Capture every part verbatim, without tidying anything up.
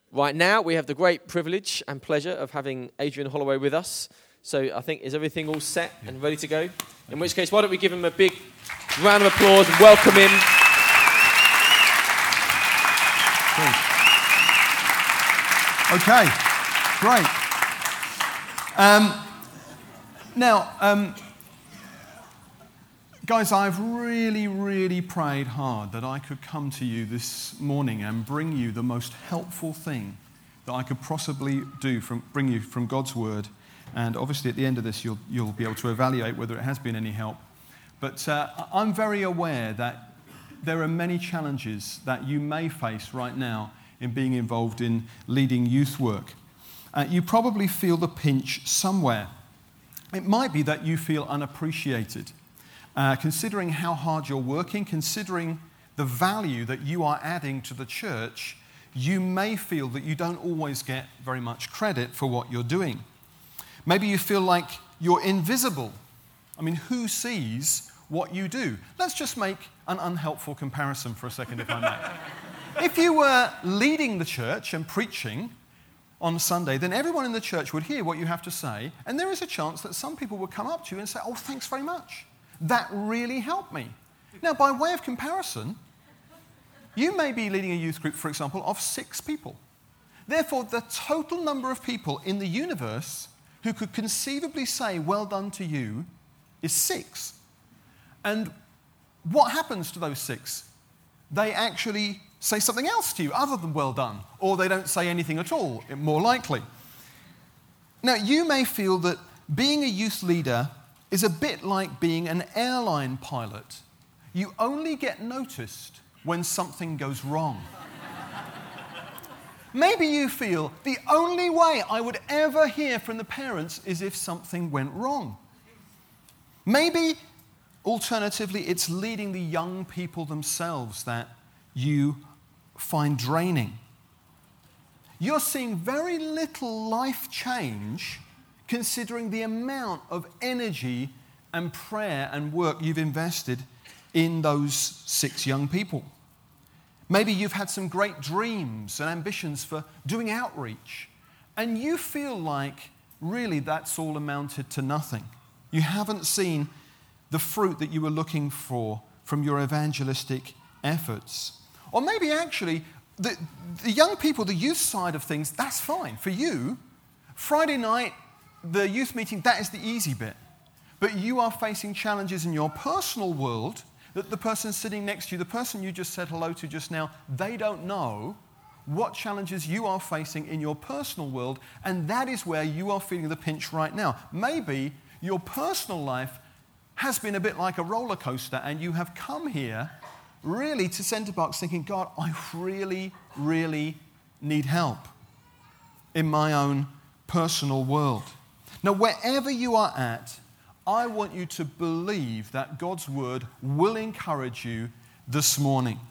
Right now, we have the great privilege and pleasure of having Adrian Holloway with us. So I think, is everything all set and ready to go? In which case, why don't we give him a big round of applause and welcome him. Okay, great. Um, now, um, guys, I've really, really prayed hard that I could come to you this morning and bring you the most helpful thing that I could possibly do, from bring you from God's Word. And obviously at the end of this, you'll, you'll be able to evaluate whether it has been any help. But uh, I'm very aware that there are many challenges that you may face right now in being involved in leading youth work. Uh, you probably feel the pinch somewhere. It might be that you feel unappreciated. Uh, considering how hard you're working, considering the value that you are adding to the church, you may feel that you don't always get very much credit for what you're doing. Maybe you feel like you're invisible. I mean, who sees what you do? Let's just make an unhelpful comparison for a second, if I may. If you were leading the church and preaching on Sunday, then everyone in the church would hear what you have to say, and there is a chance that some people would come up to you and say, "Oh, thanks very much. That really helped me." Now, by way of comparison, you may be leading a youth group, for example, of six people. Therefore, the total number of people in the universe who could conceivably say, "Well done" to you is six. And what happens to those six? They actually say something else to you other than "well done," or they don't say anything at all, more likely. Now, you may feel that being a youth leader is a bit like being an airline pilot. You only get noticed when something goes wrong. Maybe you feel the only way I would ever hear from the parents is if something went wrong. Maybe, alternatively, it's leading the young people themselves that you find draining. You're seeing very little life change considering the amount of energy and prayer and work you've invested in those six young people. Maybe you've had some great dreams and ambitions for doing outreach, and you feel like really that's all amounted to nothing. You haven't seen the fruit that you were looking for from your evangelistic efforts. Or maybe actually, the, the young people, the youth side of things, that's fine. For you, Friday night, the youth meeting, that is the easy bit. But you are facing challenges in your personal world that the person sitting next to you, the person you just said hello to just now, they don't know what challenges you are facing in your personal world, and that is where you are feeling the pinch right now. Maybe your personal life has been a bit like a roller coaster, and you have come here really to Center Parcs thinking, "God, I really, really need help in my own personal world." Now, wherever you are at, I want you to believe that God's Word will encourage you this morning.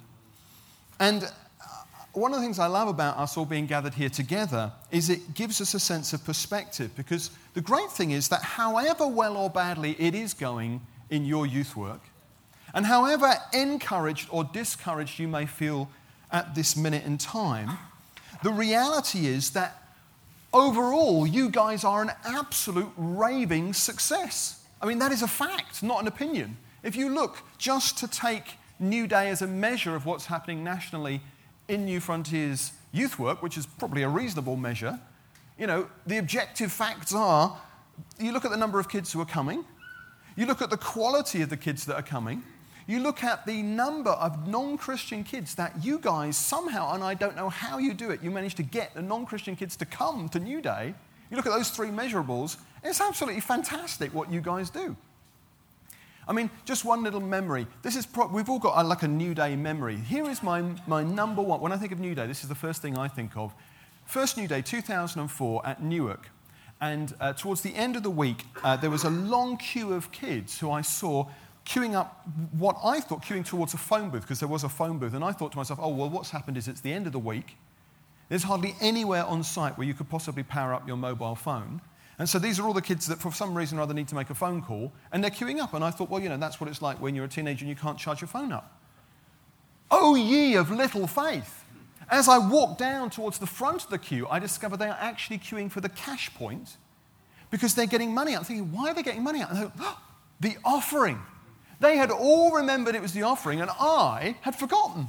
And one of the things I love about us all being gathered here together is it gives us a sense of perspective, because the great thing is that however well or badly it is going in your youth work, and however encouraged or discouraged you may feel at this minute in time, the reality is that overall, you guys are an absolute raving success. I mean, that is a fact, not an opinion. If you look just to take New Day as a measure of what's happening nationally in New Frontiers youth work, which is probably a reasonable measure, you know, the objective facts are, you look at the number of kids who are coming, you look at the quality of the kids that are coming, you look at the number of non-Christian kids that you guys somehow, and I don't know how you do it, you manage to get the non-Christian kids to come to New Day. You look at those three measurables, it's absolutely fantastic what you guys do. I mean, just one little memory. This is pro- we've all got a, like a New Day memory. Here is my, my number one. When I think of New Day, this is the first thing I think of. First New Day, two thousand four at Newark. And uh, towards the end of the week, uh, there was a long queue of kids who I saw queuing up what I thought, queuing towards a phone booth, because there was a phone booth. And I thought to myself, oh, well, what's happened is it's the end of the week. There's hardly anywhere on site where you could possibly power up your mobile phone. And so these are all the kids that for some reason or other need to make a phone call, and they're queuing up. And I thought, well, you know, that's what it's like when you're a teenager and you can't charge your phone up. Oh, ye of little faith. As I walk down towards the front of the queue, I discover they are actually queuing for the cash point because they're getting money out. I'm thinking, why are they getting money out? And I go, oh, the offering. They had all remembered it was the offering, and I had forgotten.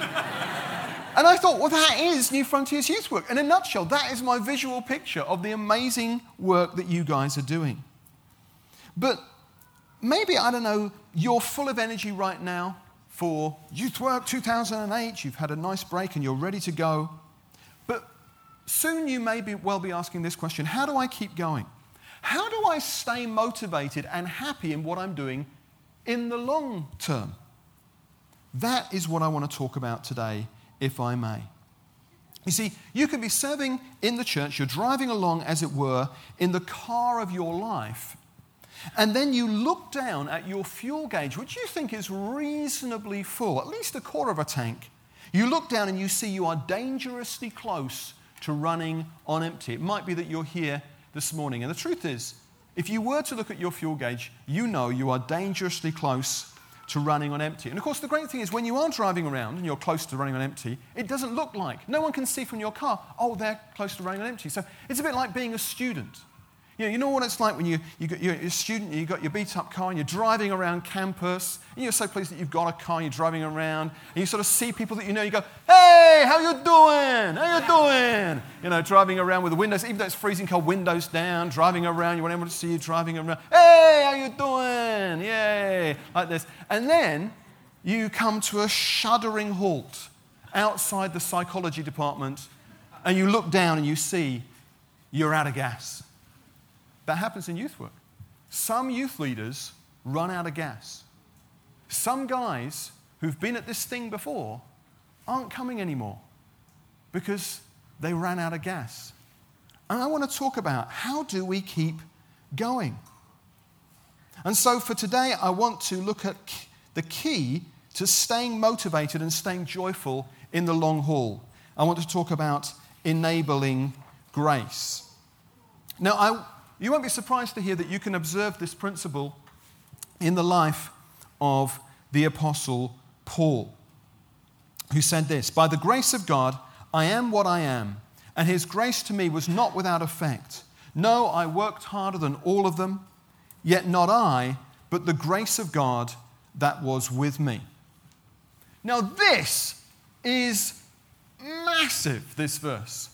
And I thought, well, that is New Frontiers Youth Work. In a nutshell, that is my visual picture of the amazing work that you guys are doing. But maybe, I don't know, you're full of energy right now for Youth Work two thousand eight, you've had a nice break and you're ready to go. But soon you may be, well be asking this question, how do I keep going? How do I stay motivated and happy in what I'm doing in the long term? That is what I want to talk about today, if I may. You see, you can be serving in the church, you're driving along, as it were, in the car of your life, and then you look down at your fuel gauge, which you think is reasonably full, at least a quarter of a tank. You look down and you see you are dangerously close to running on empty. It might be that you're here this morning, and the truth is, if you were to look at your fuel gauge, you know you are dangerously close to running on empty. And of course, the great thing is when you are driving around and you're close to running on empty, it doesn't look like, no one can see from your car, oh, they're close to running on empty. So it's a bit like being a student. You know, you know what it's like when you, you got, you're a student and you've got your beat-up car and you're driving around campus and you're so pleased that you've got a car and you're driving around and you sort of see people that you know, you go, hey, how you doing? How you doing? You know, driving around with the windows, even though it's freezing cold, windows down, driving around, you want everyone to see you driving around. Hey, how you doing? Yay, like this. And then you come to a shuddering halt outside the psychology department and you look down and you see you're out of gas. That happens in youth work. Some youth leaders run out of gas. Some guys who've been at this thing before aren't coming anymore because they ran out of gas. And I want to talk about how do we keep going? And so for today, I want to look at the key to staying motivated and staying joyful in the long haul. I want to talk about enabling grace. Now, I You won't be surprised to hear that you can observe this principle in the life of the Apostle Paul, who said this, "By the grace of God, I am what I am, and his grace to me was not without effect. No, I worked harder than all of them, yet not I, but the grace of God that was with me." Now this is massive, this verse.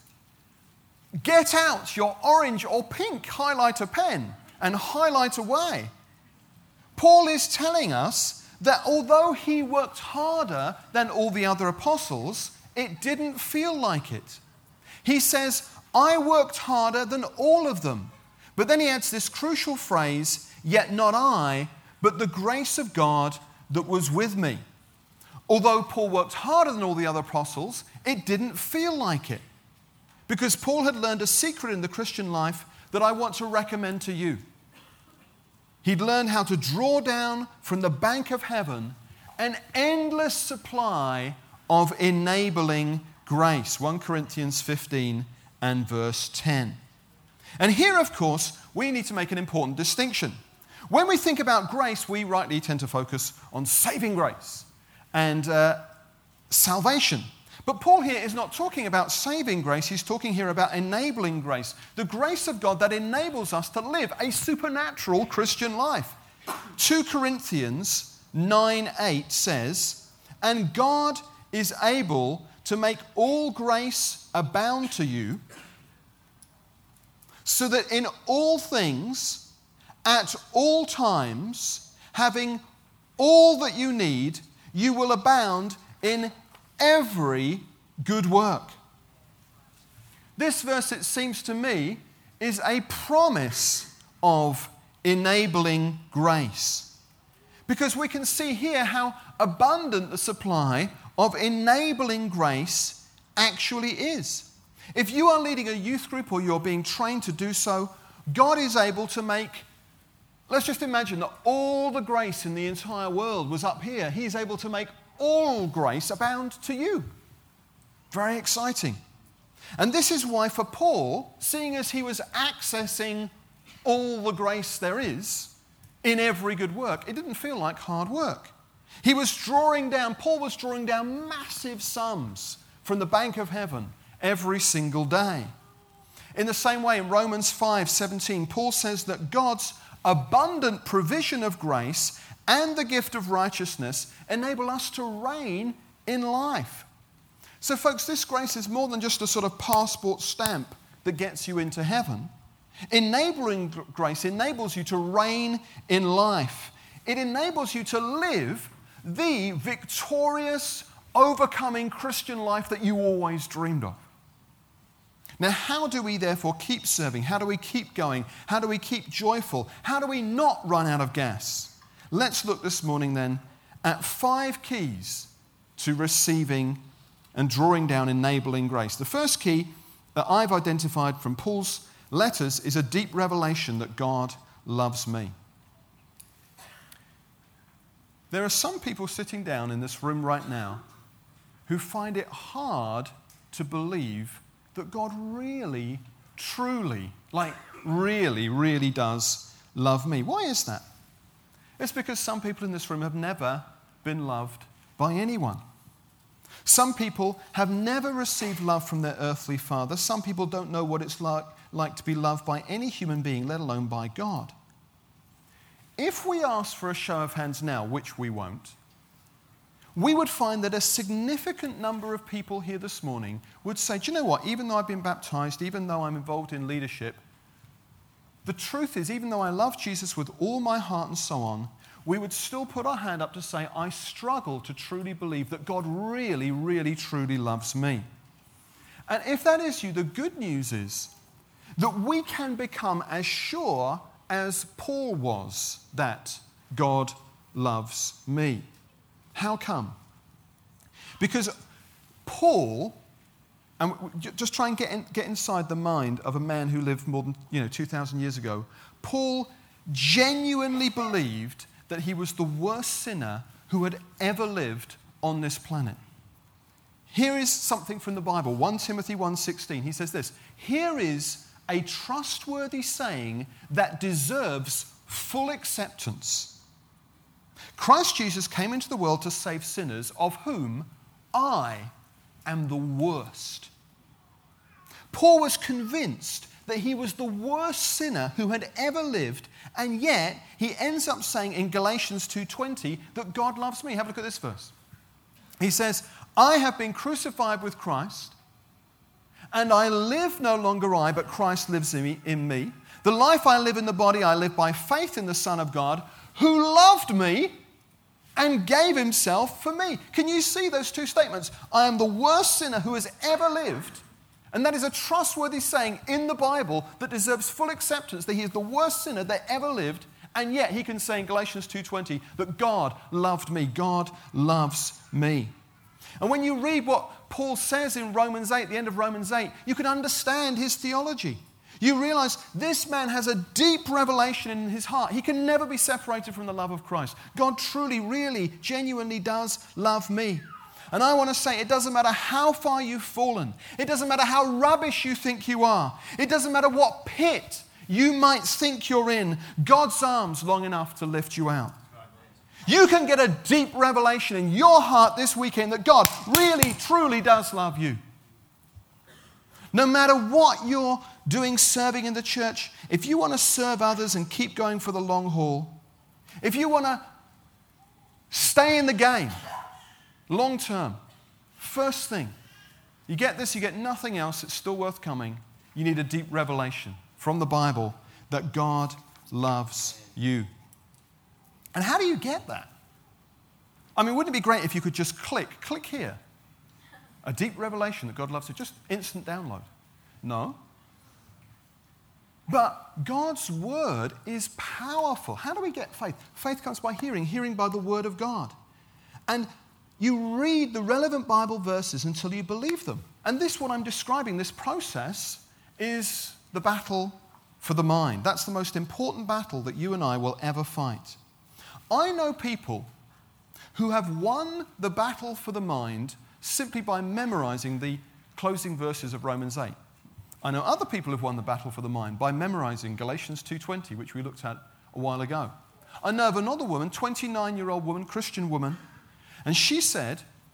Get out your orange or pink highlighter pen and highlight away. Paul is telling us that although he worked harder than all the other apostles, it didn't feel like it. He says, I worked harder than all of them. But then he adds this crucial phrase, yet not I, but the grace of God that was with me. Although Paul worked harder than all the other apostles, it didn't feel like it. Because Paul had learned a secret in the Christian life that I want to recommend to you. He'd learned how to draw down from the bank of heaven an endless supply of enabling grace. First Corinthians fifteen and verse ten. And here, of course, we need to make an important distinction. When we think about grace, we rightly tend to focus on saving grace and uh, salvation. But Paul here is not talking about saving grace, he's talking here about enabling grace. The grace of God that enables us to live a supernatural Christian life. Second Corinthians nine eight says, "And God is able to make all grace abound to you, so that in all things, at all times, having all that you need, you will abound in every good work." This verse, it seems to me, is a promise of enabling grace. Because we can see here how abundant the supply of enabling grace actually is. If you are leading a youth group or you're being trained to do so, God is able to make, let's just imagine that all the grace in the entire world was up here. He's able to make all grace abound to you. Very exciting. And this is why for Paul, seeing as he was accessing all the grace there is in every good work, it didn't feel like hard work. He was drawing down, Paul was drawing down massive sums from the bank of heaven every single day. In the same way, in Romans five seventeen, Paul says that God's abundant provision of grace and the gift of righteousness enable us to reign in life. So folks, this grace is more than just a sort of passport stamp that gets you into heaven. Enabling grace enables you to reign in life. It enables you to live the victorious, overcoming Christian life that you always dreamed of. Now, how do we therefore keep serving? How do we keep going? How do we keep joyful? How do we not run out of gas? Let's look this morning then at five keys to receiving and drawing down enabling grace. The first key that I've identified from Paul's letters is a deep revelation that God loves me. There are some people sitting down in this room right now who find it hard to believe that God really, truly, like really, really does love me. Why is that? It's because some people in this room have never been loved by anyone. Some people have never received love from their earthly father. Some people don't know what it's like, like to be loved by any human being, let alone by God. If we asked for a show of hands now, which we won't, we would find that a significant number of people here this morning would say, do you know what, even though I've been baptized, even though I'm involved in leadership, the truth is, even though I love Jesus with all my heart and so on, we would still put our hand up to say, I struggle to truly believe that God really, really, truly loves me. And if that is you, the good news is that we can become as sure as Paul was that God loves me. How come? Because Paul, and just try and get in, get inside the mind of a man who lived more than you know two thousand years ago. Paul genuinely believed that he was the worst sinner who had ever lived on this planet. Here is something from the Bible, First Timothy one sixteen. He says this, here is a trustworthy saying that deserves full acceptance. Christ Jesus came into the world to save sinners, of whom I am the worst. Paul was convinced that he was the worst sinner who had ever lived, and yet he ends up saying in Galatians two twenty that God loves me. Have a look at this verse. He says, I have been crucified with Christ, and I live no longer I, but Christ lives in me, in me. The life I live in the body, I live by faith in the Son of God, who loved me and gave himself for me. Can you see those two statements? I am the worst sinner who has ever lived. And that is a trustworthy saying in the Bible that deserves full acceptance, that he is the worst sinner that ever lived. And yet he can say in Galatians two twenty that God loved me. God loves me. And when you read what Paul says in Romans eight, the end of Romans eight, you can understand his theology. You realize this man has a deep revelation in his heart. He can never be separated from the love of Christ. God truly, really, genuinely does love me. And I want to say, it doesn't matter how far you've fallen. It doesn't matter how rubbish you think you are. It doesn't matter what pit you might think you're in. God's arms long enough to lift you out. You can get a deep revelation in your heart this weekend that God really, truly does love you. No matter what you're doing serving in the church, if you want to serve others and keep going for the long haul, if you want to stay in the game long term, first thing, you get this, you get nothing else, it's still worth coming. You need a deep revelation from the Bible that God loves you. And how do you get that? I mean, wouldn't it be great if you could just click, click here, a deep revelation that God loves you, just instant download? No. But God's word is powerful. How do we get faith? Faith comes by hearing, hearing by the word of God. And you read the relevant Bible verses until you believe them. And this, what I'm describing, this process, is the battle for the mind. That's the most important battle that you and I will ever fight. I know people who have won the battle for the mind simply by memorizing the closing verses of Romans eight. I know other people who've won the battle for the mind by memorizing Galatians two twenty, which we looked at a while ago. I know of another woman, twenty-nine-year-old woman, Christian woman, and she said,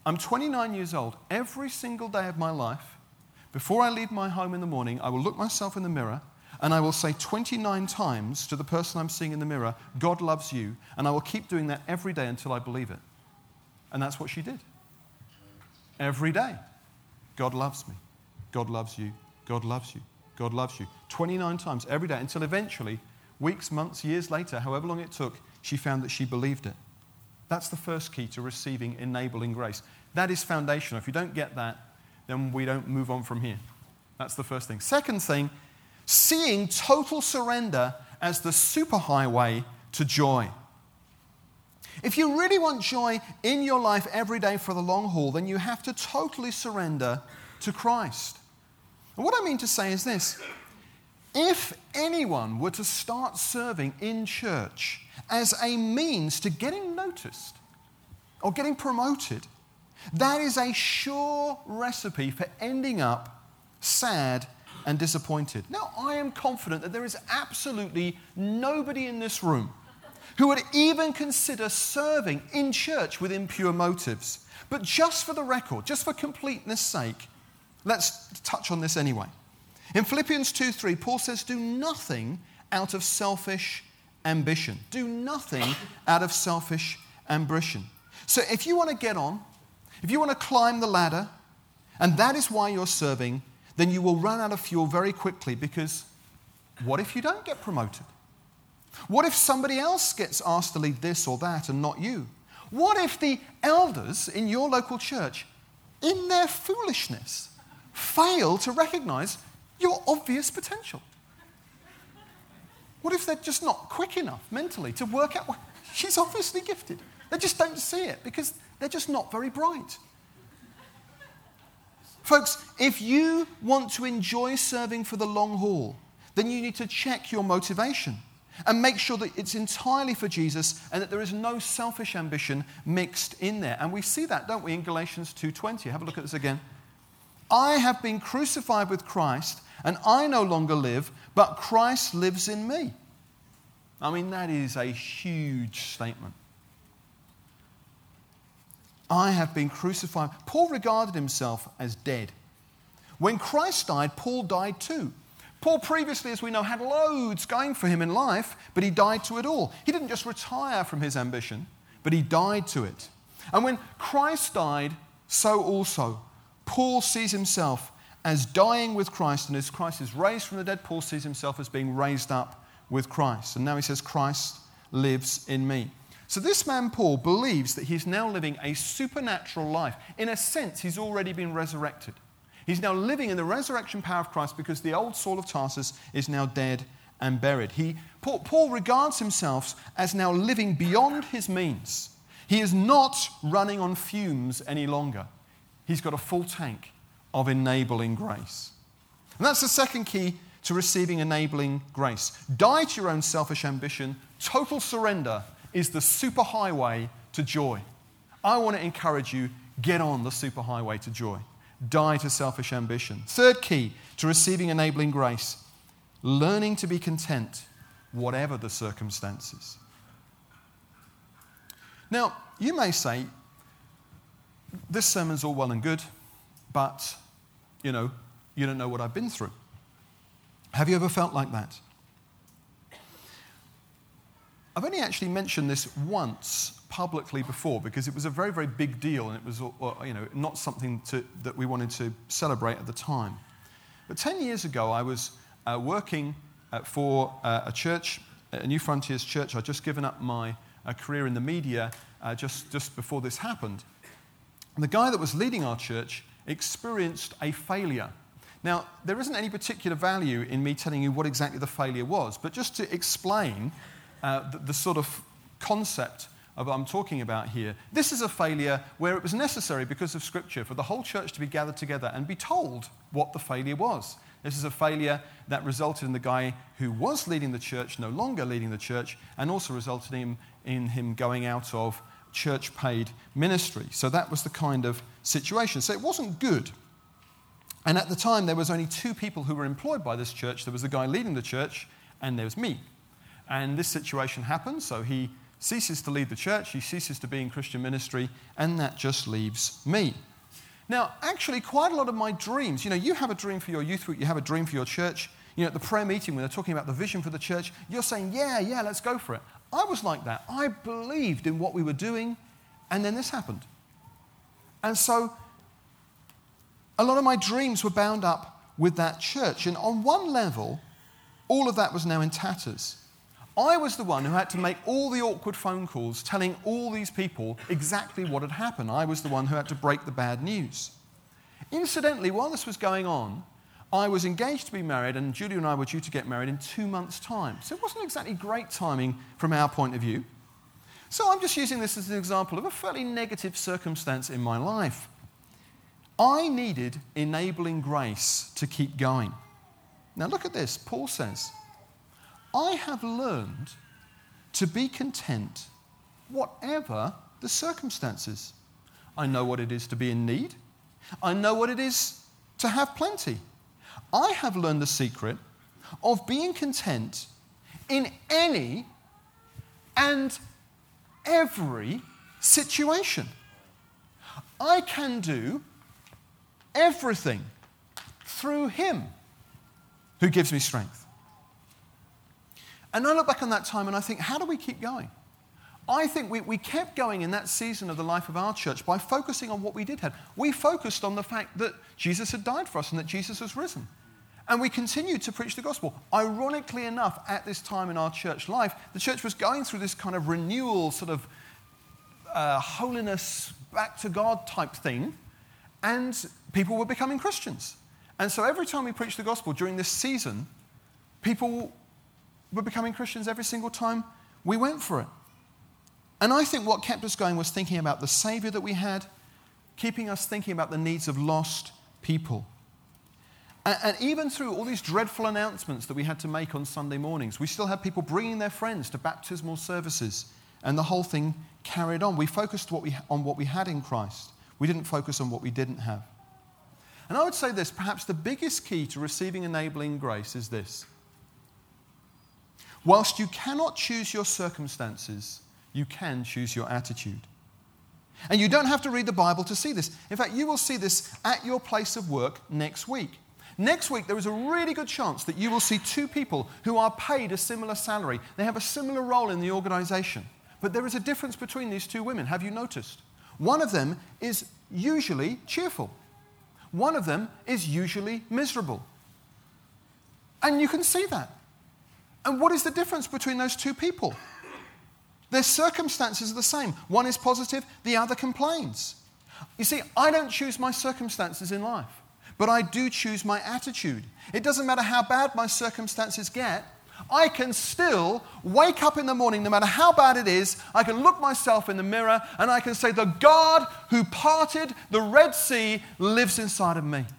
I'm twenty-nine years old. Every single day of my life, before I leave my home in the morning, I will look myself in the mirror and I will say twenty-nine times to the person I'm seeing in the mirror, God loves you. And I will keep doing that every day until I believe it. And that's what she did. Every day. God loves me. God loves you. God loves you. God loves you. twenty-nine times every day until eventually, weeks, months, years later, however long it took, she found that she believed it. That's the first key to receiving enabling grace. That is foundational. If you don't get that, then we don't move on from here. That's the first thing. Second thing, seeing total surrender as the superhighway to joy. If you really want joy in your life every day for the long haul, then you have to totally surrender to Christ. And what I mean to say is this. If anyone were to start serving in church as a means to getting noticed or getting promoted, that is a sure recipe for ending up sad and disappointed. Now, I am confident that there is absolutely nobody in this room who would even consider serving in church with impure motives. But just for the record, just for completeness' sake, let's touch on this anyway. In Philippians two three, Paul says, do nothing out of selfish ambition. Do nothing out of selfish ambition. So if you want to get on, if you want to climb the ladder, and that is why you're serving, then you will run out of fuel very quickly, because what if you don't get promoted? What if somebody else gets asked to lead this or that and not you? What if the elders in your local church, in their foolishness, fail to recognize your obvious potential? What if they're just not quick enough mentally to work out, well, she's obviously gifted. They just don't see it because they're just not very bright. Folks, if you want to enjoy serving for the long haul, then you need to check your motivation and make sure that it's entirely for Jesus and that there is no selfish ambition mixed in there. And we see that, don't we, in Galatians two twenty. Have a look at this again. I have been crucified with Christ, and I no longer live, but Christ lives in me. I mean, that is a huge statement. I have been crucified. Paul regarded himself as dead. When Christ died, Paul died too. Paul previously, as we know, had loads going for him in life, but he died to it all. He didn't just retire from his ambition, but he died to it. And when Christ died, so also Paul sees himself as dying with Christ, and as Christ is raised from the dead, Paul sees himself as being raised up with Christ. And now he says, Christ lives in me. So this man, Paul, believes that he's now living a supernatural life. In a sense, he's already been resurrected. He's now living in the resurrection power of Christ because the old Saul of Tarsus is now dead and buried. He, Paul, Paul regards himself as now living beyond his means. He is not running on fumes any longer. He's got a full tank of enabling grace. And that's the second key to receiving enabling grace. Die to your own selfish ambition. Total surrender is the superhighway to joy. I want to encourage you, get on the superhighway to joy. Die to selfish ambition. Third key to receiving enabling grace, learning to be content whatever the circumstances. Now, you may say, this sermon's all well and good, but, you know, you don't know what I've been through. Have you ever felt like that? I've only actually mentioned this once publicly before because it was a very, very big deal and it was, you know, not something to, that we wanted to celebrate at the time. But ten years ago, I was uh, working uh, for uh, a church, a New Frontiers church. I'd just given up my uh, career in the media uh, just, just before this happened. And the guy that was leading our church experienced a failure. Now, there isn't any particular value in me telling you what exactly the failure was, but just to explain uh, the, the sort of concept of what I'm talking about here, this is a failure where it was necessary because of Scripture for the whole church to be gathered together and be told what the failure was. This is a failure that resulted in the guy who was leading the church no longer leading the church, and also resulted in, in him going out of church-paid ministry. So that was the kind of situation. So it wasn't good. And at the time, there was only two people who were employed by this church. There was the guy leading the church, and there was me. And this situation happened, so he ceases to lead the church, he ceases to be in Christian ministry, and that just leaves me. Now, actually, quite a lot of my dreams, you know, you have a dream for your youth group, you have a dream for your church. You know, at the prayer meeting when they're talking about the vision for the church, you're saying, yeah, yeah, let's go for it. I was like that. I believed in what we were doing, and then this happened. And so a lot of my dreams were bound up with that church. And on one level, all of that was now in tatters. I was the one who had to make all the awkward phone calls telling all these people exactly what had happened. I was the one who had to break the bad news. Incidentally, while this was going on, I was engaged to be married, and Julie and I were due to get married in two months' time. So it wasn't exactly great timing from our point of view. So I'm just using this as an example of a fairly negative circumstance in my life. I needed enabling grace to keep going. Now look at this. Paul says, I have learned to be content whatever the circumstances. I know what it is to be in need. I know what it is to have plenty. I have learned the secret of being content in any and every situation. I can do everything through him who gives me strength. And I look back on that time and I think, how do we keep going? I think we, we kept going in that season of the life of our church by focusing on what we did have. We focused on the fact that Jesus had died for us and that Jesus was risen. And we continued to preach the gospel. Ironically enough, at this time in our church life, the church was going through this kind of renewal, sort of uh, holiness, back to God type thing, and people were becoming Christians. And so every time we preached the gospel during this season, people were becoming Christians every single time we went for it. And I think what kept us going was thinking about the Savior that we had, keeping us thinking about the needs of lost people. And, and even through all these dreadful announcements that we had to make on Sunday mornings, we still had people bringing their friends to baptismal services, and the whole thing carried on. We focused what we, on what we had in Christ. We didn't focus on what we didn't have. And I would say this, perhaps the biggest key to receiving enabling grace is this. Whilst you cannot choose your circumstances, you can choose your attitude. And you don't have to read the Bible to see this. In fact, you will see this at your place of work next week. Next week, there is a really good chance that you will see two people who are paid a similar salary. They have a similar role in the organization. But there is a difference between these two women. Have you noticed? One of them is usually cheerful. One of them is usually miserable. And you can see that. And what is the difference between those two people? Their circumstances are the same. One is positive, the other complains. You see, I don't choose my circumstances in life, but I do choose my attitude. It doesn't matter how bad my circumstances get, I can still wake up in the morning, no matter how bad it is, I can look myself in the mirror and I can say, the God who parted the Red Sea lives inside of me.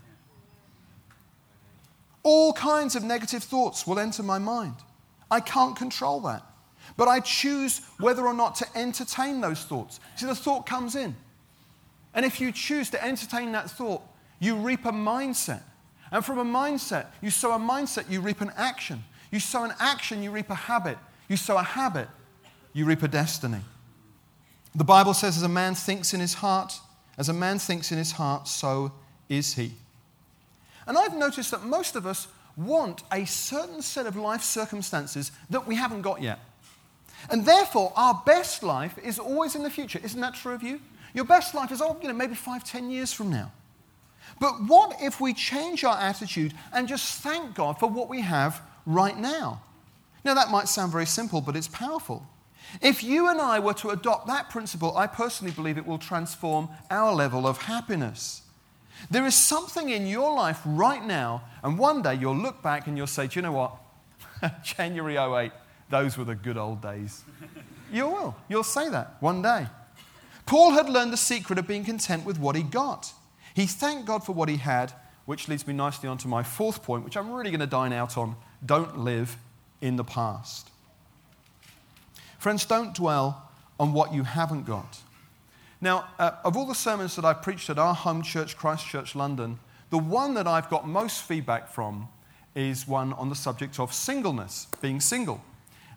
All kinds of negative thoughts will enter my mind. I can't control that. But I choose whether or not to entertain those thoughts. See, the thought comes in. And if you choose to entertain that thought, you reap a mindset. And from a mindset, you sow a mindset, you reap an action. You sow an action, you reap a habit. You sow a habit, you reap a destiny. The Bible says, as a man thinks in his heart, as a man thinks in his heart, so is he. And I've noticed that most of us want a certain set of life circumstances that we haven't got yet. And therefore, our best life is always in the future. Isn't that true of you? Your best life is, oh, you know, maybe five, ten years from now. But what if we change our attitude and just thank God for what we have right now? Now, that might sound very simple, but it's powerful. If you and I were to adopt that principle, I personally believe it will transform our level of happiness. There is something in your life right now, and one day you'll look back and you'll say, do you know what? January oh eight, those were the good old days. You will. You'll say that one day. Paul had learned the secret of being content with what he got. He thanked God for what he had, which leads me nicely on to my fourth point, which I'm really going to dine out on. Don't live in the past. Friends, don't dwell on what you haven't got. Now, uh, of all the sermons that I've preached at our home church, Christchurch, London, the one that I've got most feedback from is one on the subject of singleness, being single.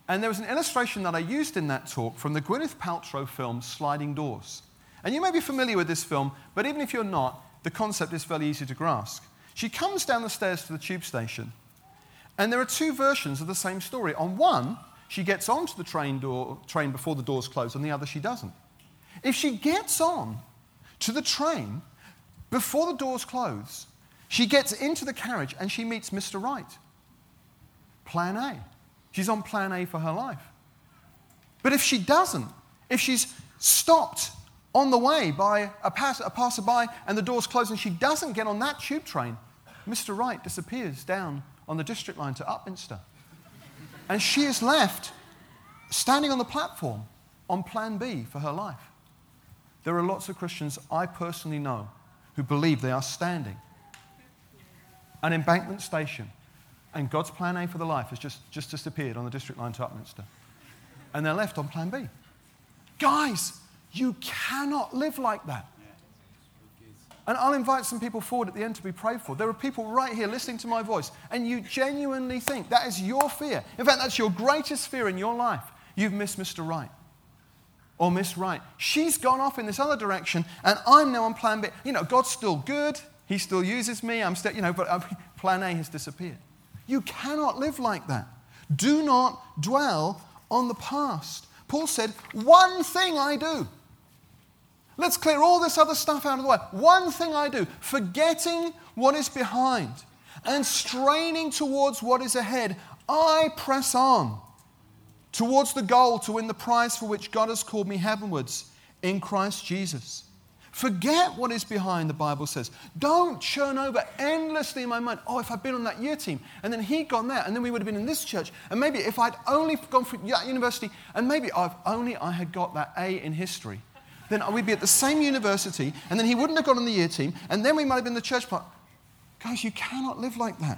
And there was an illustration that I used in that talk from the Gwyneth Paltrow film Sliding Doors. And you may be familiar with this film, but even if you're not, the concept is fairly easy to grasp. She comes down the stairs to the tube station, and there are two versions of the same story. On one, she gets onto the train door, train before the doors close, on the other she doesn't. If she gets on to the train before the doors close, she gets into the carriage and she meets Mister Right. Plan A. She's on plan A for her life. But if she doesn't, if she's stopped on the way by a, pass, a passerby and the doors close and she doesn't get on that tube train, Mister Right disappears down on the district line to Upminster. And she is left standing on the platform on plan B for her life. There are lots of Christians I personally know who believe they are standing at Embankment Station and God's plan A for their life has just, just disappeared on the district line to Upminster. And they're left on plan B. Guys, you cannot live like that. And I'll invite some people forward at the end to be prayed for. There are people right here listening to my voice, and you genuinely think that is your fear. In fact, that's your greatest fear in your life. You've missed Mister Right. Or Miss Right. She's gone off in this other direction, and I'm now on plan B. You know, God's still good. He still uses me. I'm still, you know, but uh, plan A has disappeared. You cannot live like that. Do not dwell on the past. Paul said, one thing I do. Let's clear all this other stuff out of the way. One thing I do, forgetting what is behind and straining towards what is ahead, I press on towards the goal to win the prize for which God has called me heavenwards in Christ Jesus. Forget what is behind, the Bible says. Don't churn over endlessly in my mind. Oh, if I'd been on that year team, and then he'd gone there, and then we would have been in this church, and maybe if I'd only gone through that university, and maybe if only I had got that A in history, then we'd be at the same university, and then he wouldn't have gone on the year team, and then we might have been the church part. Guys, you cannot live like that.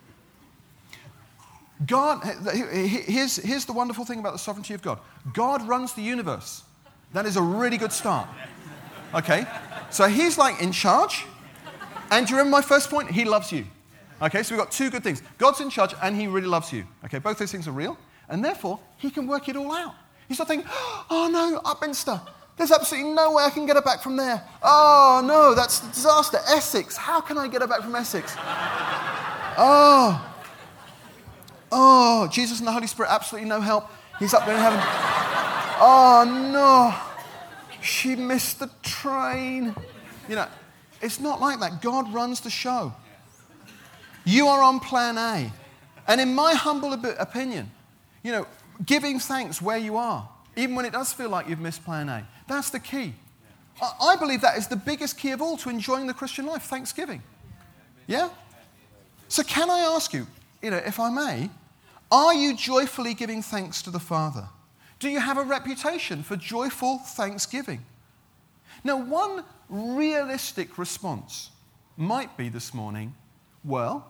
God, here's, here's the wonderful thing about the sovereignty of God. God runs the universe. That is a really good start. Okay? So he's like in charge. And do you remember my first point? He loves you. Okay, so we've got two good things. God's in charge and he really loves you. Okay, both those things are real. And therefore, he can work it all out. He's not thinking, oh no, Upminster. There's absolutely no way I can get her back from there. Oh no, that's a disaster. Essex. How can I get her back from Essex? Oh. Oh, Jesus and the Holy Spirit, absolutely no help. He's up there in heaven. Oh no. She missed the train. You know, it's not like that. God runs the show. You are on plan A. And in my humble opinion, you know, giving thanks where you are, even when it does feel like you've missed plan A, that's the key. I believe that is the biggest key of all to enjoying the Christian life, thanksgiving. Yeah? So can I ask you, you know, if I may, are you joyfully giving thanks to the Father? Do you have a reputation for joyful thanksgiving? Now, one realistic response might be this morning, well,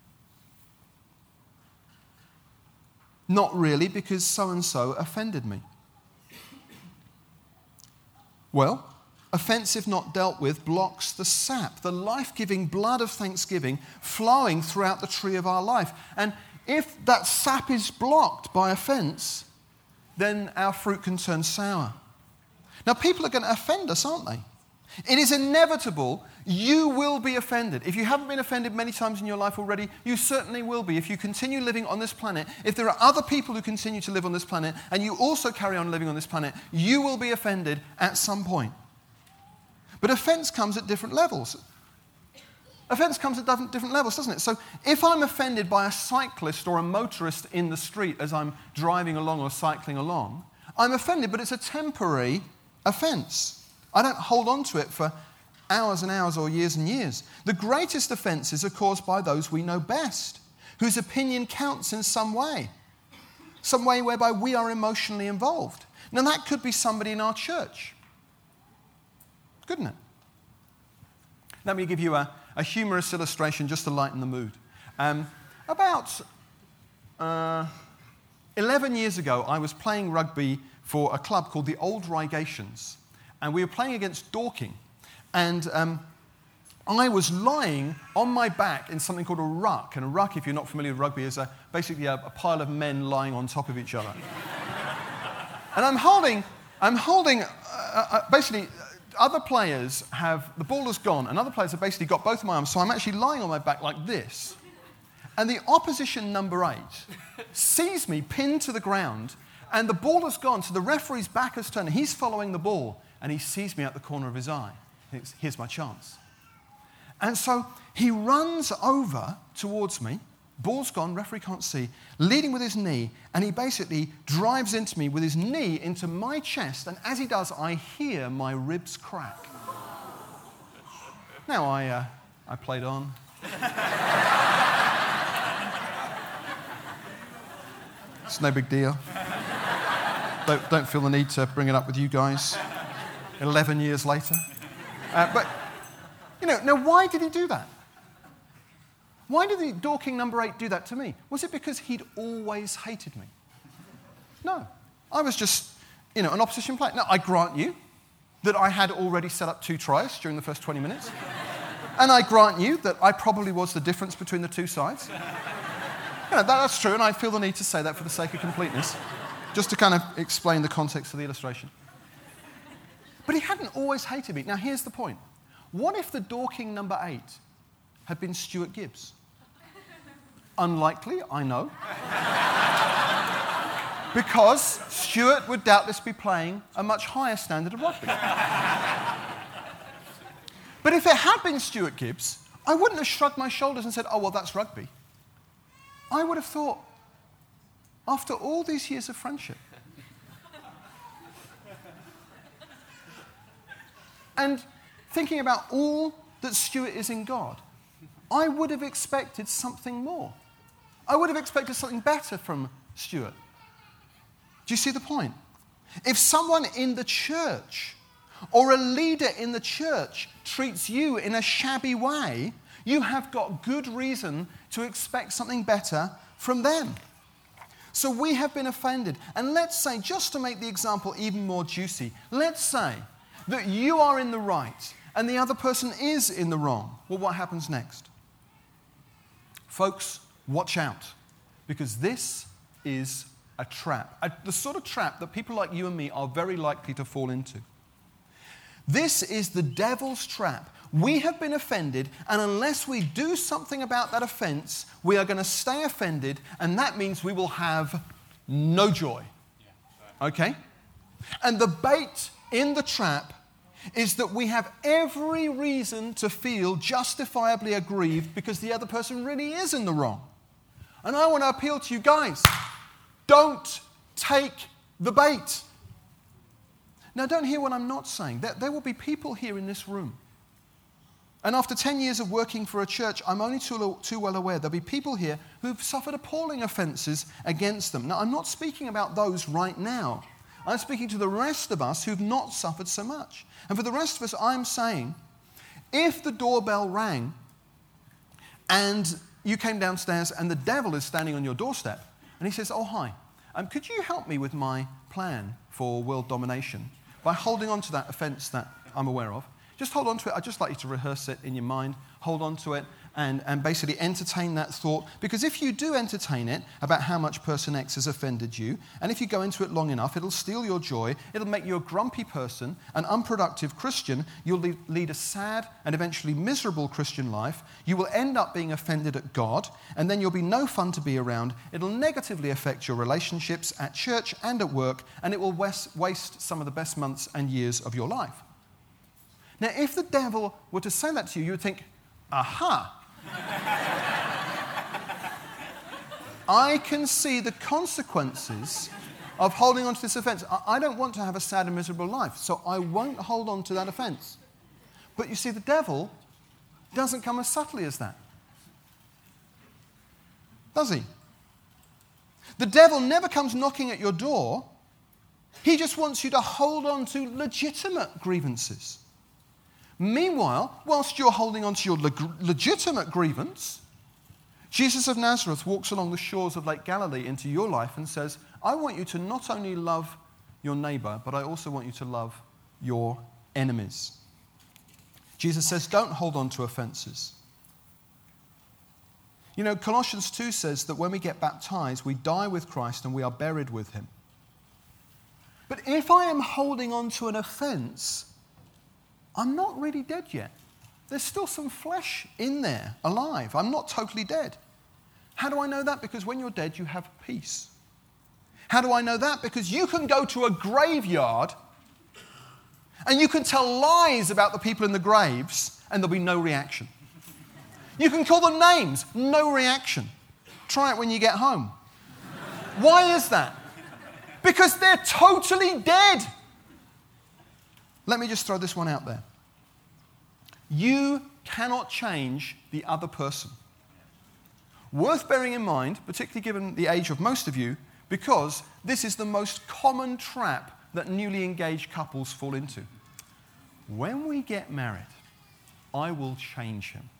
not really, because so-and-so offended me. Well, offense, if not dealt with, blocks the sap, the life-giving blood of thanksgiving flowing throughout the tree of our life. And if that sap is blocked by offense, then our fruit can turn sour. Now, people are going to offend us, aren't they? It is inevitable. You will be offended. If you haven't been offended many times in your life already, you certainly will be. If you continue living on this planet, if there are other people who continue to live on this planet, and you also carry on living on this planet, you will be offended at some point. But offense comes at different levels. Offense comes at different levels, doesn't it? So if I'm offended by a cyclist or a motorist in the street as I'm driving along or cycling along, I'm offended, but it's a temporary offense. I don't hold on to it for hours and hours or years and years. The greatest offenses are caused by those we know best, whose opinion counts in some way, some way whereby we are emotionally involved. Now that could be somebody in our church, couldn't it? Let me give you a, a humorous illustration just to lighten the mood. Um, about uh, eleven years ago, I was playing rugby for a club called the Old Reigatians, and we were playing against Dorking. And um, I was lying on my back in something called a ruck. And a ruck, if you're not familiar with rugby, is a, basically a, a pile of men lying on top of each other. And I'm holding, I'm holding, uh, uh, basically, other players have, the ball has gone, and other players have basically got both of my arms, so I'm actually lying on my back like this. And the opposition number eight sees me pinned to the ground, and the ball has gone, so the referee's back has turned, he's following the ball, and he sees me at the corner of his eye. He thinks, here's my chance. And so he runs over towards me, ball's gone, referee can't see, leading with his knee, and he basically drives into me with his knee into my chest, and as he does, I hear my ribs crack. Now, I, uh, I played on. It's no big deal. Don't, don't feel the need to bring it up with you guys eleven years later. Uh, but, you know, now why did he do that? Why did the Dorking number eight do that to me? Was it because he'd always hated me? No. I was just, you know, an opposition player. Now, I grant you that I had already set up two tries during the first twenty minutes. And I grant you that I probably was the difference between the two sides. You know, that, that's true, and I feel the need to say that for the sake of completeness, just to kind of explain the context of the illustration. But he hadn't always hated me. Now, here's the point. What if the Dorking number eight had been Stuart Gibbs? Unlikely, I know. Because Stuart would doubtless be playing a much higher standard of rugby. But if it had been Stuart Gibbs, I wouldn't have shrugged my shoulders and said, oh, well, that's rugby. I would have thought, after all these years of friendship, and thinking about all that Stuart is in God, I would have expected something more. I would have expected something better from Stuart. Do you see the point? If someone in the church or a leader in the church treats you in a shabby way, you have got good reason to expect something better from them. So we have been offended. And let's say, just to make the example even more juicy, let's say that you are in the right and the other person is in the wrong. Well, what happens next? Folks, watch out, because this is a trap, a, the sort of trap that people like you and me are very likely to fall into. This is the devil's trap. We have been offended, and unless we do something about that offense, we are going to stay offended, and that means we will have no joy. Okay? And the bait in the trap is that we have every reason to feel justifiably aggrieved because the other person really is in the wrong. And I want to appeal to you guys, don't take the bait. Now, don't hear what I'm not saying. There, there will be people here in this room. And after ten years of working for a church, I'm only too, too well aware there'll be people here who've suffered appalling offenses against them. Now, I'm not speaking about those right now. I'm speaking to the rest of us who've not suffered so much. And for the rest of us, I'm saying, if the doorbell rang and you came downstairs and the devil is standing on your doorstep and he says, oh, hi, um, could you help me with my plan for world domination by holding on to that offense that I'm aware of? Just hold on to it. I'd just like you to rehearse it in your mind. Hold on to it and, and basically entertain that thought. Because if you do entertain it about how much person X has offended you, and if you go into it long enough, it'll steal your joy. It'll make you a grumpy person, an unproductive Christian. You'll lead, lead a sad and eventually miserable Christian life. You will end up being offended at God, and then you'll be no fun to be around. It'll negatively affect your relationships at church and at work, and it will waste, waste some of the best months and years of your life. Now, if the devil were to say that to you, you would think, aha, I can see the consequences of holding on to this offense. I don't want to have a sad and miserable life, so I won't hold on to that offense. But you see, the devil doesn't come as subtly as that, does he? The devil never comes knocking at your door. He just wants you to hold on to legitimate grievances. Meanwhile, whilst you're holding on to your leg- legitimate grievance, Jesus of Nazareth walks along the shores of Lake Galilee into your life and says, I want you to not only love your neighbor, but I also want you to love your enemies. Jesus says, don't hold on to offenses. You know, Colossians two says that when we get baptized, we die with Christ and we are buried with him. But if I am holding on to an offense, I'm not really dead yet. There's still some flesh in there, alive. I'm not totally dead. How do I know that? Because when you're dead, you have peace. How do I know that? Because you can go to a graveyard and you can tell lies about the people in the graves and there'll be no reaction. You can call them names, no reaction. Try it when you get home. Why is that? Because they're totally dead. Let me just throw this one out there. You cannot change the other person. Worth bearing in mind, particularly given the age of most of you, because this is the most common trap that newly engaged couples fall into. When we get married, I will change him.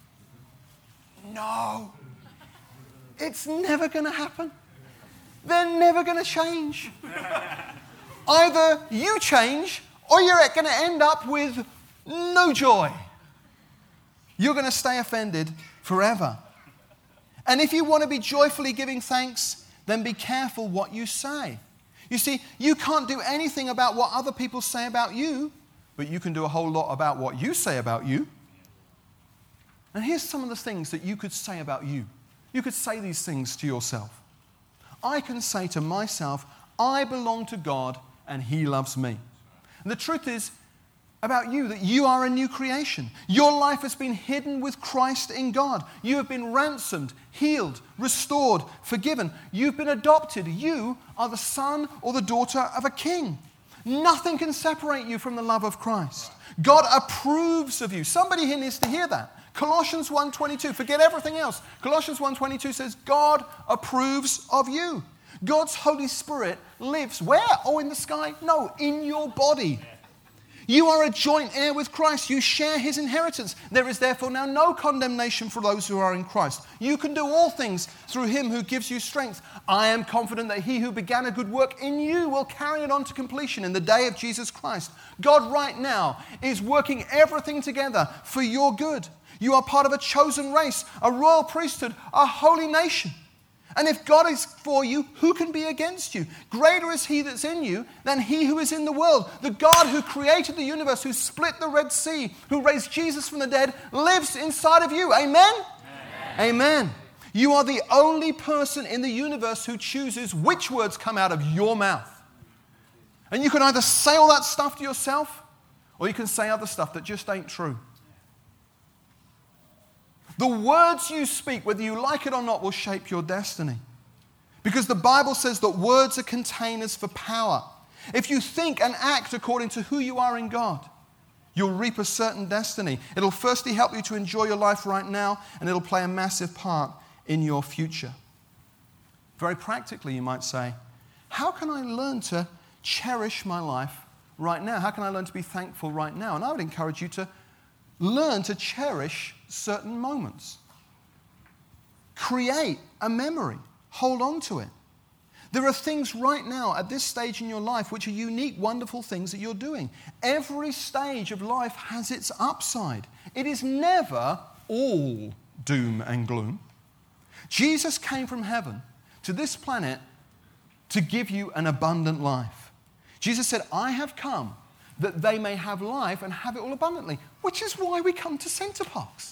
No. It's never going to happen. They're never going to change. Either you change or you're going to end up with no joy. You're going to stay offended forever. And if you want to be joyfully giving thanks, then be careful what you say. You see, you can't do anything about what other people say about you, but you can do a whole lot about what you say about you. And here's some of the things that you could say about you. You could say these things to yourself. I can say to myself, I belong to God and he loves me. And the truth is about you that you are a new creation. Your life has been hidden with Christ in God. You have been ransomed, healed, restored, forgiven. You've been adopted. You are the son or the daughter of a king. Nothing can separate you from the love of Christ. God approves of you. Somebody here needs to hear that. Colossians one twenty-two, forget everything else. Colossians one twenty-two says, God approves of you. God's Holy Spirit lives where? Oh, in the sky? No, in your body. You are a joint heir with Christ. You share his inheritance. There is therefore now no condemnation for those who are in Christ. You can do all things through him who gives you strength. I am confident that he who began a good work in you will carry it on to completion in the day of Jesus Christ. God right now is working everything together for your good. You are part of a chosen race, a royal priesthood, a holy nation. And if God is for you, who can be against you? Greater is he that's in you than he who is in the world. The God who created the universe, who split the Red Sea, who raised Jesus from the dead, lives inside of you. Amen? Amen. Amen. You are the only person in the universe who chooses which words come out of your mouth. And you can either say all that stuff to yourself, or you can say other stuff that just ain't true. The words you speak, whether you like it or not, will shape your destiny. Because the Bible says that words are containers for power. If you think and act according to who you are in God, you'll reap a certain destiny. It'll firstly help you to enjoy your life right now, and it'll play a massive part in your future. Very practically, you might say, how can I learn to cherish my life right now? How can I learn to be thankful right now? And I would encourage you to learn to cherish certain moments. Create a memory. Hold on to it. There are things right now at this stage in your life which are unique, wonderful things that you're doing. Every stage of life has its upside. It is never all doom and gloom. Jesus came from heaven to this planet to give you an abundant life. Jesus said, I have come that they may have life and have it all abundantly, which is why we come to Center Parcs.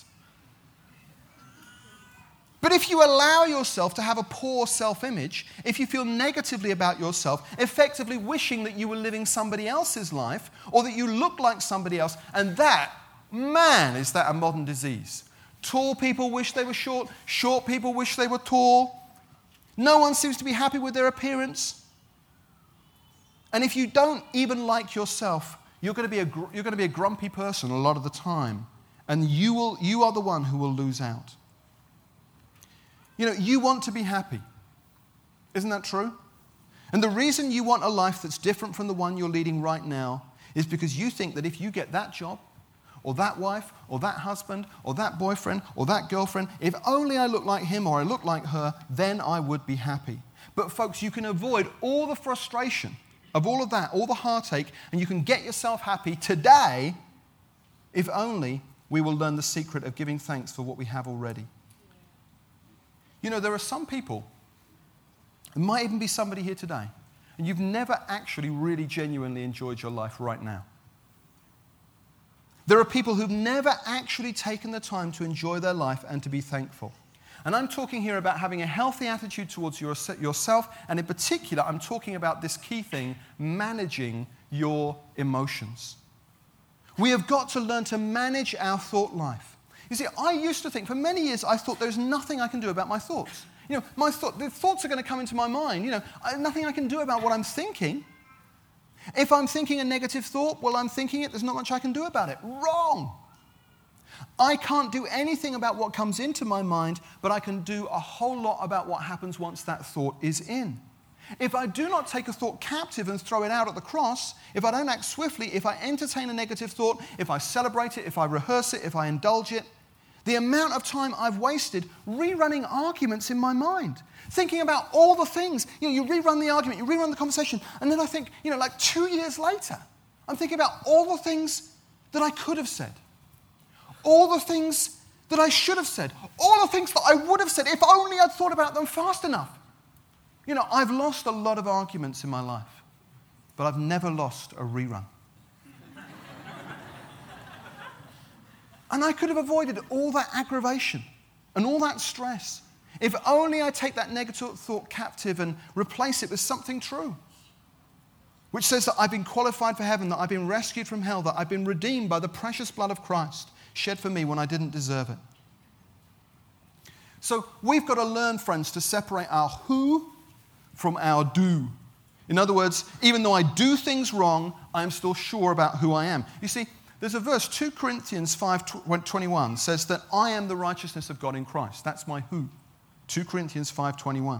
But if you allow yourself to have a poor self-image, if you feel negatively about yourself, effectively wishing that you were living somebody else's life or that you look like somebody else, and that, man, is that a modern disease. Tall people wish they were short, short people wish they were tall. No one seems to be happy with their appearance. And if you don't even like yourself, you're going to be a gr- you're going to be a grumpy person a lot of the time, and you will you are the one who will lose out. You know, you want to be happy. Isn't that true? And the reason you want a life that's different from the one you're leading right now is because you think that if you get that job, or that wife, or that husband, or that boyfriend, or that girlfriend, if only I look like him or I look like her, then I would be happy. But folks, you can avoid all the frustration of all of that, all the heartache, and you can get yourself happy today if only we will learn the secret of giving thanks for what we have already. You know, there are some people, there might even be somebody here today, and you've never actually really genuinely enjoyed your life right now. There are people who've never actually taken the time to enjoy their life and to be thankful. And I'm talking here about having a healthy attitude towards your, yourself, and in particular, I'm talking about this key thing, managing your emotions. We have got to learn to manage our thought life. You see, I used to think, for many years, I thought there's nothing I can do about my thoughts. You know, my thought, the thoughts are going to come into my mind. You know, I, nothing I can do about what I'm thinking. If I'm thinking a negative thought, well, I'm thinking it. There's not much I can do about it. Wrong. I can't do anything about what comes into my mind, but I can do a whole lot about what happens once that thought is in. If I do not take a thought captive and throw it out at the cross, if I don't act swiftly, if I entertain a negative thought, if I celebrate it, if I rehearse it, if I indulge it, the amount of time I've wasted rerunning arguments in my mind, thinking about all the things. You know, you rerun the argument, you rerun the conversation, and then I think, you know, like two years later, I'm thinking about all the things that I could have said, all the things that I should have said, all the things that I would have said if only I'd thought about them fast enough. You know, I've lost a lot of arguments in my life, but I've never lost a rerun. And I could have avoided all that aggravation and all that stress if only I take that negative thought captive and replace it with something true, which says that I've been qualified for heaven, that I've been rescued from hell, that I've been redeemed by the precious blood of Christ, shed for me when I didn't deserve it. So we've got to learn, friends, to separate our who from our do. In other words, even though I do things wrong, I'm still sure about who I am. You see, there's a verse, two Corinthians five twenty-one, says that I am the righteousness of God in Christ. That's my who. two Corinthians five twenty-one.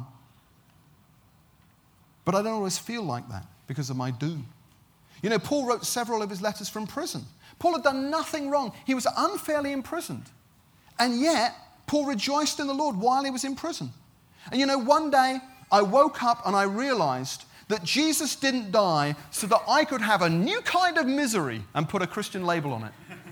But I don't always feel like that because of my do. You know, Paul wrote several of his letters from prison. Paul had done nothing wrong. He was unfairly imprisoned. And yet, Paul rejoiced in the Lord while he was in prison. And you know, one day I woke up and I realized that Jesus didn't die so that I could have a new kind of misery and put a Christian label on it.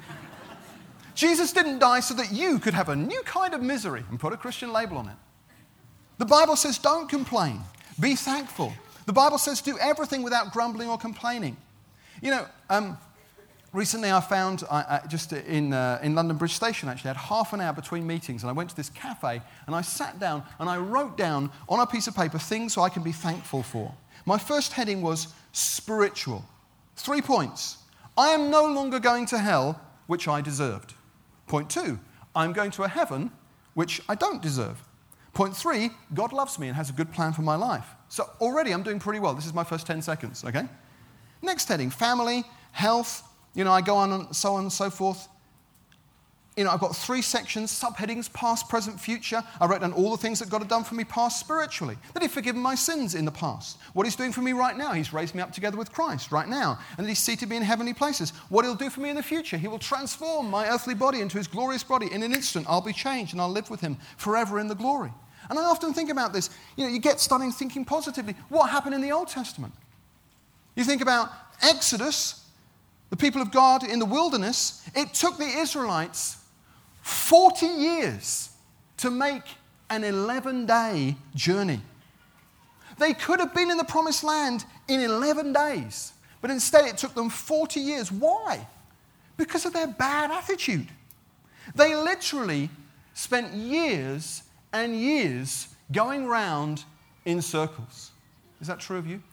Jesus didn't die so that you could have a new kind of misery and put a Christian label on it. The Bible says don't complain, be thankful. The Bible says do everything without grumbling or complaining. You know, um, recently I found, I, I, just in, uh, in London Bridge Station actually, I had half an hour between meetings and I went to this cafe and I sat down and I wrote down on a piece of paper things so I can be thankful for. My first heading was spiritual. Three points. I am no longer going to hell, which I deserved. Point two, I'm going to a heaven, which I don't deserve. Point three, God loves me and has a good plan for my life. So already I'm doing pretty well. This is my first ten seconds, okay? Next heading, family, health, you know, I go on and so on and so forth. You know, I've got three sections, subheadings, past, present, future. I wrote down all the things that God had done for me past spiritually. That He'd forgiven my sins in the past. What He's doing for me right now. He's raised me up together with Christ right now. And that He's seated me in heavenly places. What He'll do for me in the future. He will transform my earthly body into His glorious body. In an instant, I'll be changed and I'll live with Him forever in the glory. And I often think about this. You know, you get starting thinking positively. What happened in the Old Testament? You think about Exodus, the people of God in the wilderness. It took the Israelites forty years to make an eleven-day journey. They could have been in the promised land in eleven days, but instead it took them forty years. Why? Because of their bad attitude. They literally spent years and years going round in circles. Is that true of you?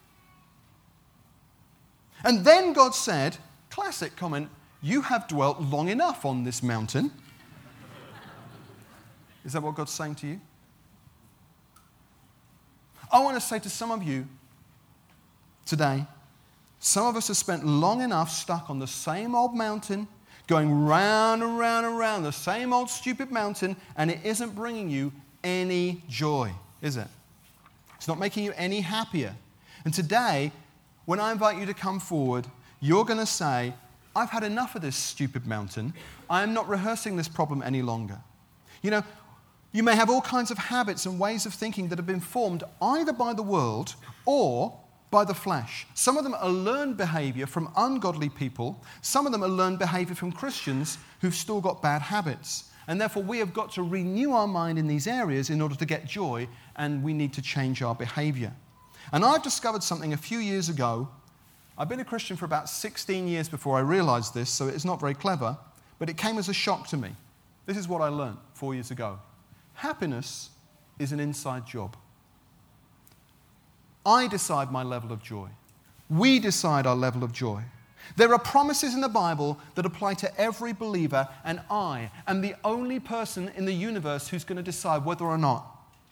And then God said, classic comment, you have dwelt long enough on this mountain. Is that what God's saying to you? I want to say to some of you today, some of us have spent long enough stuck on the same old mountain, going round and round and round the same old stupid mountain, and it isn't bringing you any joy, is it? It's not making you any happier. And today, when I invite you to come forward, you're going to say, I've had enough of this stupid mountain. I am not rehearsing this problem any longer. You know, you may have all kinds of habits and ways of thinking that have been formed either by the world or by the flesh. Some of them are learned behavior from ungodly people. Some of them are learned behavior from Christians who've still got bad habits. And therefore, we have got to renew our mind in these areas in order to get joy, and we need to change our behavior. And I've discovered something a few years ago. I've been a Christian for about sixteen years before I realized this, so it's not very clever, but it came as a shock to me. This is what I learned four years ago. Happiness is an inside job. I decide my level of joy. We decide our level of joy. There are promises in the Bible that apply to every believer, and I am the only person in the universe who's going to decide whether or not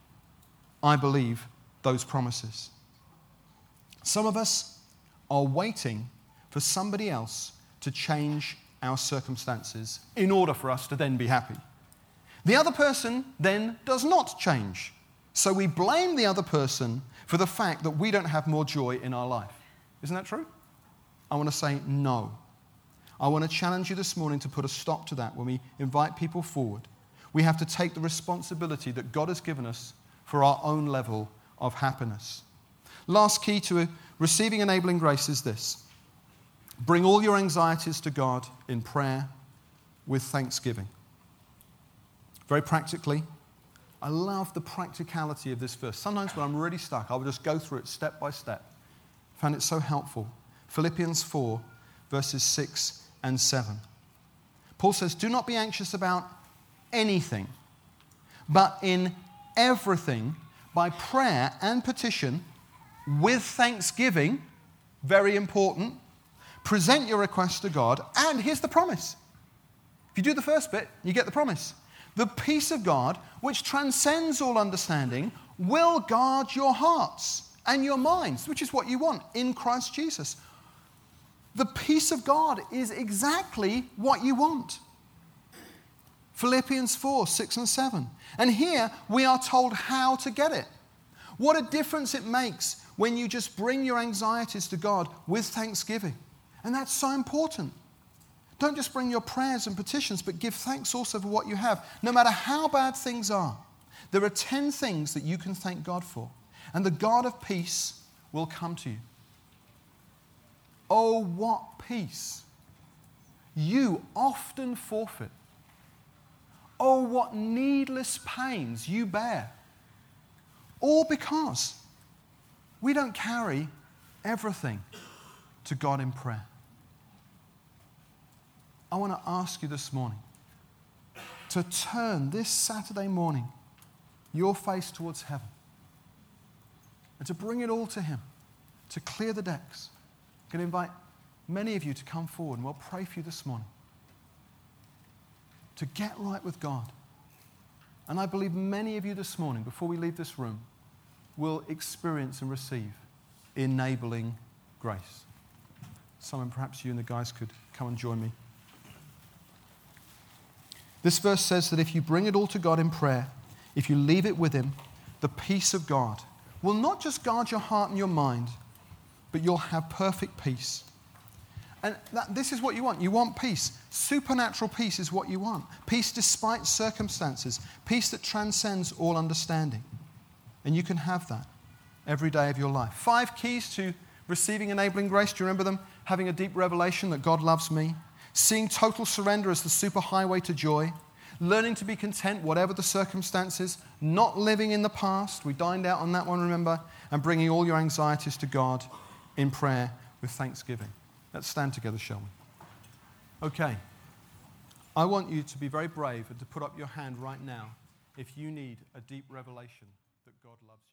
I believe those promises. Some of us are waiting for somebody else to change our circumstances in order for us to then be happy. The other person then does not change. So we blame the other person for the fact that we don't have more joy in our life. Isn't that true? I want to say no. I want to challenge you this morning to put a stop to that when we invite people forward. We have to take the responsibility that God has given us for our own level of happiness. Last key to receiving enabling grace is this. Bring all your anxieties to God in prayer with thanksgiving. Very practically, I love the practicality of this verse. Sometimes when I'm really stuck, I will just go through it step by step. I found it so helpful. Philippians four, verses six and seven. Paul says, do not be anxious about anything, but in everything, by prayer and petition, with thanksgiving, very important, present your request to God, and here's the promise. If you do the first bit, you get the promise. The peace of God, which transcends all understanding, will guard your hearts and your minds, which is what you want in Christ Jesus. The peace of God is exactly what you want. Philippians four, six and seven. And here we are told how to get it. What a difference it makes when you just bring your anxieties to God with thanksgiving. And that's so important. Don't just bring your prayers and petitions, but give thanks also for what you have. No matter how bad things are, there are ten things that you can thank God for. And the God of peace will come to you. Oh, what peace you often forfeit. Oh, what needless pains you bear. All because we don't carry everything to God in prayer. I want to ask you this morning to turn this Saturday morning your face towards heaven and to bring it all to Him, to clear the decks. I'm going to invite many of you to come forward and we'll pray for you this morning to get right with God. And I believe many of you this morning, before we leave this room, will experience and receive enabling grace. Someone, perhaps you and the guys could come and join me. This verse says that if you bring it all to God in prayer, if you leave it with Him, the peace of God will not just guard your heart and your mind, but you'll have perfect peace. And that, this is what you want. You want peace. Supernatural peace is what you want. Peace despite circumstances. Peace that transcends all understanding. And you can have that every day of your life. Five keys to receiving enabling grace. Do you remember them? Having a deep revelation that God loves me. Seeing total surrender as the superhighway to joy. Learning to be content whatever the circumstances. Not living in the past. We dined out on that one, remember? And bringing all your anxieties to God in prayer with thanksgiving. Let's stand together, shall we? Okay. I want you to be very brave and to put up your hand right now if you need a deep revelation that God loves you.